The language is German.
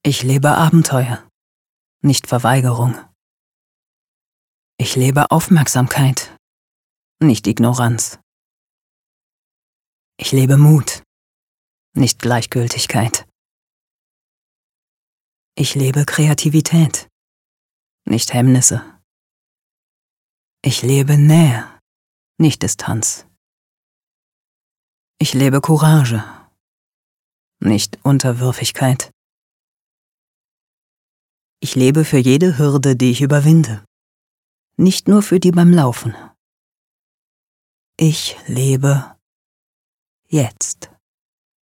Ich lebe Abenteuer, nicht Verweigerung. Ich lebe Aufmerksamkeit, nicht Ignoranz. Ich lebe Mut, nicht Gleichgültigkeit. Ich lebe Kreativität, nicht Hemmnisse. Ich lebe Nähe, nicht Distanz. Ich lebe Courage, nicht Unterwürfigkeit. Ich lebe für jede Hürde, die ich überwinde, nicht nur für die beim Laufen. Ich lebe jetzt.